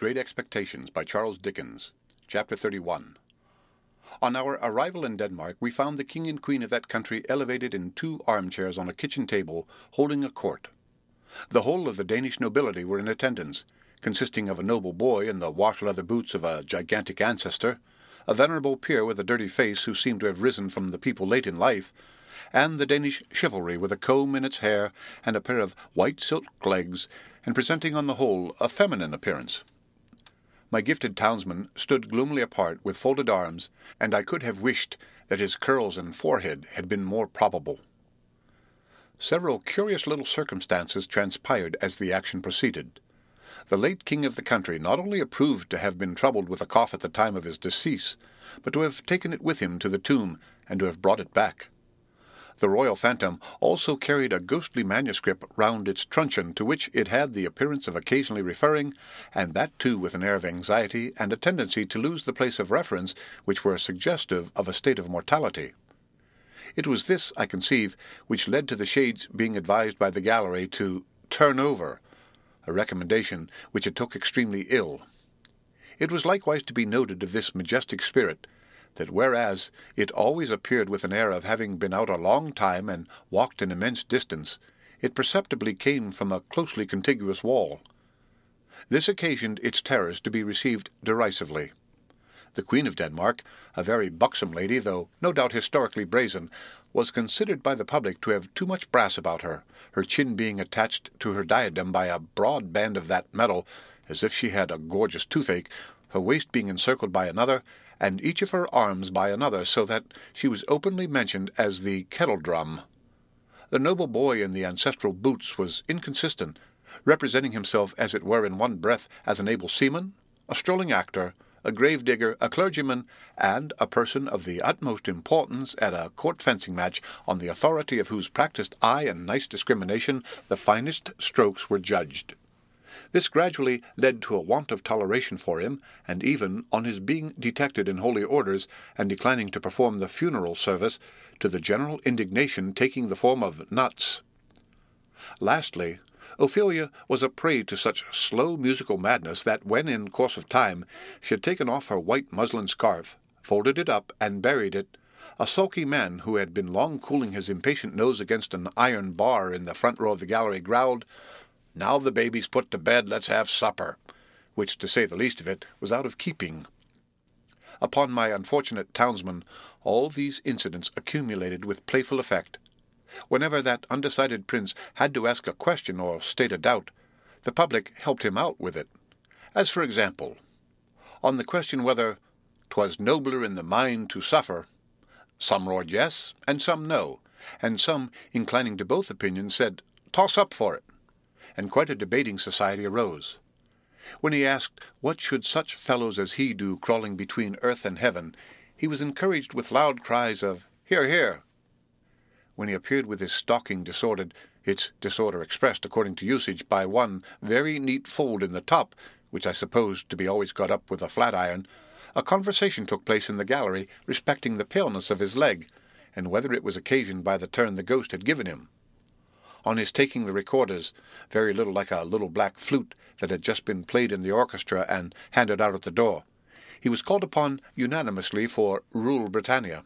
Great Expectations by Charles Dickens. Chapter 31. On our arrival in Denmark, we found the king and queen of that country elevated in 2 armchairs on a kitchen table, holding a court. The whole of the Danish nobility were in attendance, consisting of a noble boy in the wash-leather boots of a gigantic ancestor, a venerable peer with a dirty face who seemed to have risen from the people late in life, and the Danish chivalry with a comb in its hair and a pair of white silk legs, and presenting on the whole a feminine appearance. My gifted townsman stood gloomily apart with folded arms, and I could have wished that his curls and forehead had been more probable. Several curious little circumstances transpired as the action proceeded. The late king of the country not only approved to have been troubled with a cough at the time of his decease, but to have taken it with him to the tomb, and to have brought it back. The royal phantom also carried a ghostly manuscript round its truncheon, to which it had the appearance of occasionally referring, and that too with an air of anxiety and a tendency to lose the place of reference which were suggestive of a state of mortality. It was this, I conceive, which led to the shades being advised by the gallery to turn over, a recommendation which it took extremely ill. It was likewise to be noted of this majestic spirit, that whereas it always appeared with an air of having been out a long time and walked an immense distance, it perceptibly came from a closely contiguous wall. This occasioned its terrors to be received derisively. The Queen of Denmark, a very buxom lady, though no doubt historically brazen, was considered by the public to have too much brass about her, her chin being attached to her diadem by a broad band of that metal, as if she had a gorgeous toothache, her waist being encircled by another, and each of her arms by another, so that she was openly mentioned as the kettle-drum. The noble boy in the ancestral boots was inconsistent, representing himself as it were in one breath as an able seaman, a strolling actor, a grave-digger, a clergyman, and a person of the utmost importance at a court fencing match, on the authority of whose practised eye and nice discrimination the finest strokes were judged. This gradually led to a want of toleration for him, and even, on his being detected in holy orders, and declining to perform the funeral service, to the general indignation taking the form of nuts. Lastly, Ophelia was a prey to such slow musical madness that when, in course of time, she had taken off her white muslin scarf, folded it up, and buried it, a sulky man who had been long cooling his impatient nose against an iron bar in the front row of the gallery growled, "Now the baby's put to bed, let's have supper," which, to say the least of it, was out of keeping. Upon my unfortunate townsman all these incidents accumulated with playful effect. Whenever that undecided prince had to ask a question or state a doubt, the public helped him out with it. As for example, on the question whether "'twas nobler in the mind to suffer," some roared yes, and some no, and some, inclining to both opinions, said, "Toss up for it," and quite a debating society arose. When he asked what should such fellows as he do crawling between earth and heaven, he was encouraged with loud cries of "Hear, hear!" When he appeared with his stocking disordered, its disorder expressed, according to usage, by one very neat fold in the top, which I supposed to be always got up with a flat iron, a conversation took place in the gallery respecting the paleness of his leg, and whether it was occasioned by the turn the ghost had given him. On his taking the recorders, very little like a little black flute that had just been played in the orchestra and handed out at the door, he was called upon unanimously for Rule Britannia.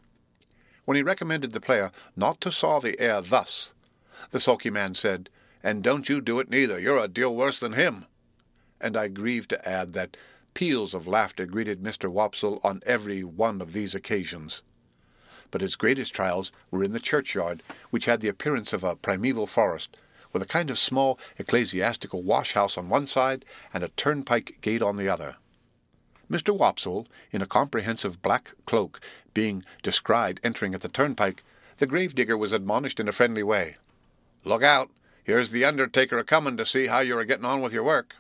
When he recommended the player not to saw the air thus, the sulky man said, "And don't you do it neither, you're a deal worse than him." And I grieve to add that peals of laughter greeted Mr. Wopsle on every one of these occasions. But his greatest trials were in the churchyard, which had the appearance of a primeval forest, with a kind of small ecclesiastical wash-house on one side and a turnpike gate on the other. Mr. Wopsle, in a comprehensive black cloak, being descried entering at the turnpike, the grave-digger was admonished in a friendly way, "Look out! Here's the undertaker a-comin' to see how you're a-getting on with your work."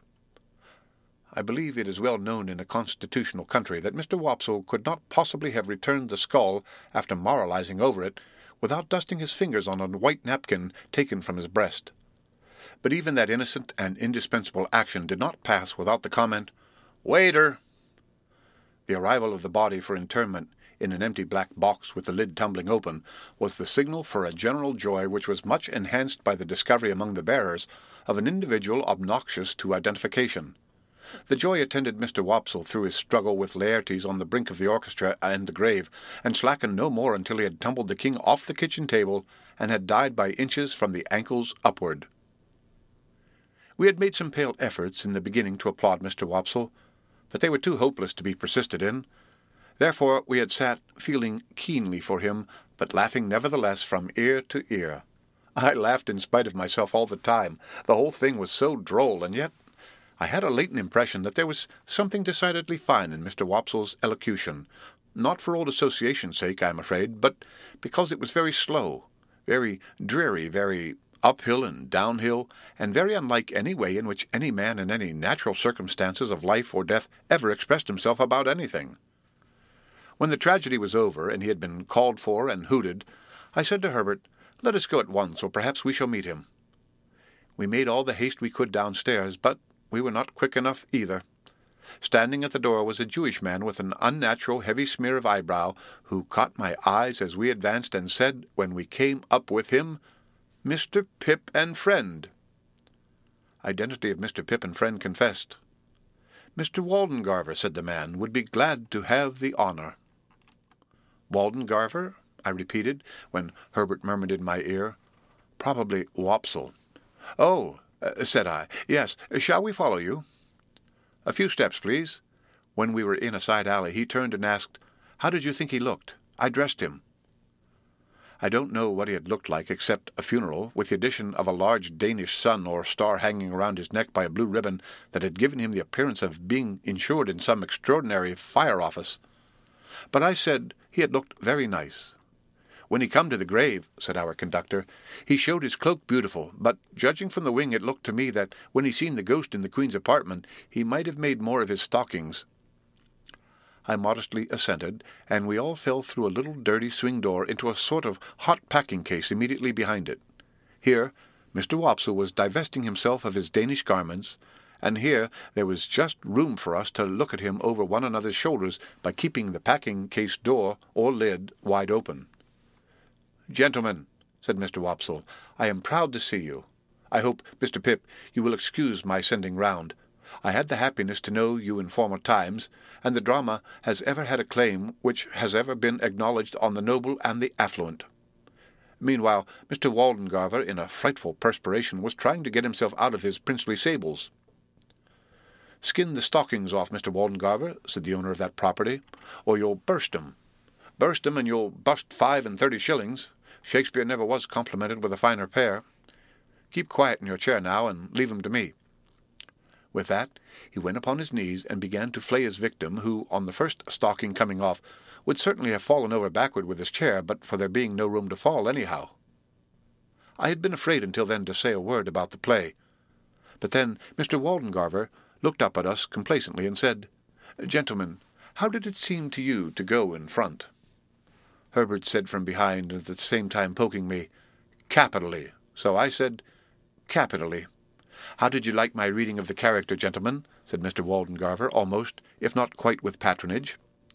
I believe it is well known in a constitutional country that Mr. Wopsle could not possibly have returned the skull, after moralizing over it, without dusting his fingers on a white napkin taken from his breast. But even that innocent and indispensable action did not pass without the comment, "Waiter!" The arrival of the body for interment in an empty black box with the lid tumbling open was the signal for a general joy which was much enhanced by the discovery among the bearers of an individual obnoxious to identification. The joy attended Mr. Wopsle through his struggle with Laertes on the brink of the orchestra and the grave, and slackened no more until he had tumbled the king off the kitchen table, and had died by inches from the ankles upward. We had made some pale efforts in the beginning to applaud Mr. Wopsle, but they were too hopeless to be persisted in. Therefore we had sat feeling keenly for him, but laughing nevertheless from ear to ear. I laughed in spite of myself all the time. The whole thing was so droll, and yet I had a latent impression that there was something decidedly fine in Mr. Wopsle's elocution, not for old association's sake, I am afraid, but because it was very slow, very dreary, very uphill and downhill, and very unlike any way in which any man in any natural circumstances of life or death ever expressed himself about anything. When the tragedy was over, and he had been called for and hooted, I said to Herbert, "Let us go at once, or perhaps we shall meet him." We made all the haste we could downstairs, but we were not quick enough either. Standing at the door was a Jewish man with an unnatural heavy smear of eyebrow, who caught my eyes as we advanced, and said, when we came up with him, "Mr. Pip and friend." Identity of Mr. Pip and friend confessed. "Mr. Waldengarver," said the man, "would be glad to have the honour." "Waldengarver?" I repeated, when Herbert murmured in my ear, "Probably Wopsle." "Oh," said I, "yes. Shall we follow you?" "A few steps, please." When we were in a side alley, he turned and asked, "How did you think he looked? I dressed him." I don't know what he had looked like except a funeral, with the addition of a large Danish sun or star hanging around his neck by a blue ribbon that had given him the appearance of being insured in some extraordinary fire office. But I said he had looked very nice. "When he come to the grave," said our conductor, "he showed his cloak beautiful, but judging from the wing it looked to me that when he seen the ghost in the Queen's apartment he might have made more of his stockings." I modestly assented, and we all fell through a little dirty swing door into a sort of hot packing case immediately behind it. Here Mr. Wopsle was divesting himself of his Danish garments, and here there was just room for us to look at him over one another's shoulders by keeping the packing case door or lid wide open. "Gentlemen," said Mr. Wopsle, "I am proud to see you. I hope, Mr. Pip, you will excuse my sending round. I had the happiness to know you in former times, and the drama has ever had a claim which has ever been acknowledged on the noble and the affluent." Meanwhile, Mr. Waldengarver, in a frightful perspiration, was trying to get himself out of his princely sables. "Skin the stockings off, Mr. Waldengarver," said the owner of that property, "or you'll burst 'em. Burst 'em, and you'll bust 35 shillings. Shakespeare never was complimented with a finer pair. Keep quiet in your chair now, and leave 'em to me." With that, he went upon his knees and began to flay his victim, who, on the first stocking coming off, would certainly have fallen over backward with his chair, but for there being no room to fall anyhow. I had been afraid until then to say a word about the play. But then Mr. Waldengarver looked up at us complacently and said, "Gentlemen, how did it seem to you to go in front?" Herbert said from behind, at the same time poking me, "Capitally." So I said, "Capitally." "How did you like my reading of the character, gentlemen?" said Mr. Waldengarver, almost, if not quite with patronage.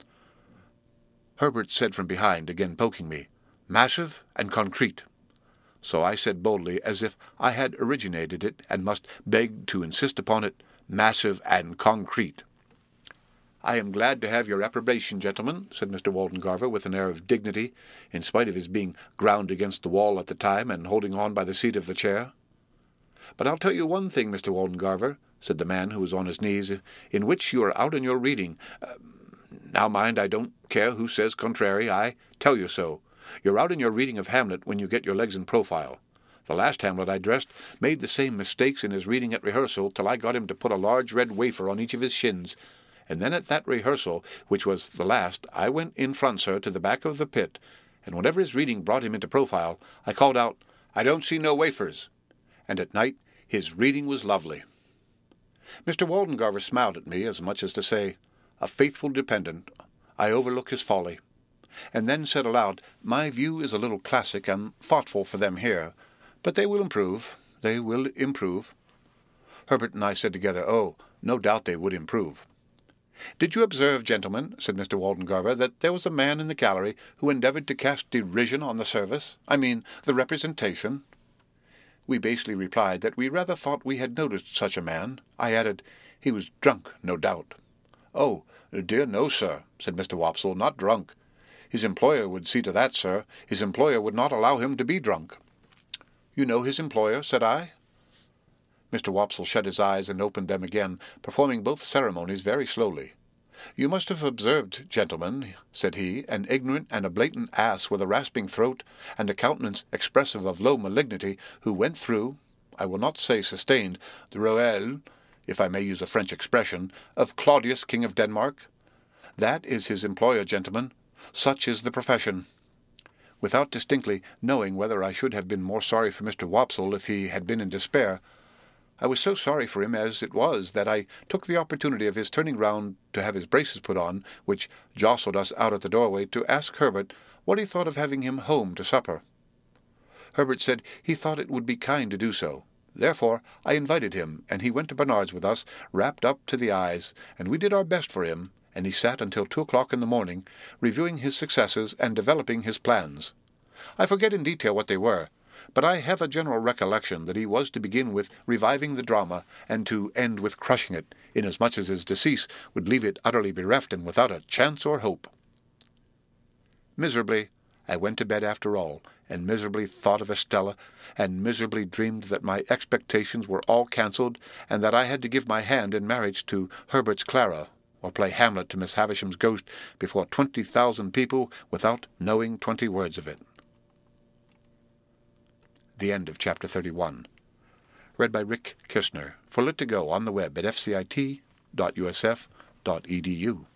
Herbert said from behind, again poking me, "Massive and concrete." So I said boldly, as if I had originated it and must beg to insist upon it, "Massive and concrete." "I am glad to have your approbation, gentlemen," said Mr. Waldengarver with an air of dignity, in spite of his being ground against the wall at the time and holding on by the seat of the chair. "But I'll tell you one thing, Mr. Waldengarver," said the man who was on his knees, "in which you are out in your reading. Now mind, I don't care who says contrary, I tell you so. You're out in your reading of Hamlet when you get your legs in profile. The last Hamlet I dressed made the same mistakes in his reading at rehearsal till I got him to put a large red wafer on each of his shins. And then at that rehearsal, which was the last, I went in front, sir, to the back of the pit, and whenever his reading brought him into profile, I called out, 'I don't see no wafers.' And at night his reading was lovely." Mr. Waldengarver smiled at me, as much as to say, "A faithful dependent. I overlook his folly," and then said aloud, "My view is a little classic and thoughtful for them here, but they will improve. They will improve." Herbert and I said together, "Oh, no doubt they would improve." "Did you observe, gentlemen," said Mr. Waldengarver, "that there was a man in the gallery who endeavoured to cast derision on the service? I mean, the representation?" We basely replied that we rather thought we had noticed such a man. I added, He was drunk, no doubt. "Oh, dear no, sir," said Mr. Wopsle, "not drunk. His employer would see to that, sir. His employer would not allow him to be drunk." "You know his employer?" said I. Mr. Wopsle shut his eyes and opened them again, performing both ceremonies very slowly. "You must have observed, gentlemen," said he, "an ignorant and a blatant ass with a rasping throat, and a countenance expressive of low malignity, who went through, I will not say sustained, the roelle, if I may use a French expression, of Claudius, King of Denmark. That is his employer, gentlemen. Such is the profession." Without distinctly knowing whether I should have been more sorry for Mr. Wopsle if he had been in despair, I was so sorry for him as it was that I took the opportunity of his turning round to have his braces put on, which jostled us out at the doorway, to ask Herbert what he thought of having him home to supper. Herbert said he thought it would be kind to do so. Therefore I invited him, and he went to Bernard's with us, wrapped up to the eyes, and we did our best for him, and he sat until 2 o'clock in the morning, reviewing his successes and developing his plans. I forget in detail what they were, but I have a general recollection that he was to begin with reviving the drama, and to end with crushing it, inasmuch as his decease would leave it utterly bereft and without a chance or hope. Miserably I went to bed after all, and miserably thought of Estella, and miserably dreamed that my expectations were all cancelled, and that I had to give my hand in marriage to Herbert's Clara, or play Hamlet to Miss Havisham's ghost before 20,000 people without knowing 20 words of it. The end of Chapter 31. Read by Rick Kirshner. For Lit2Go on the web at fcit.usf.edu.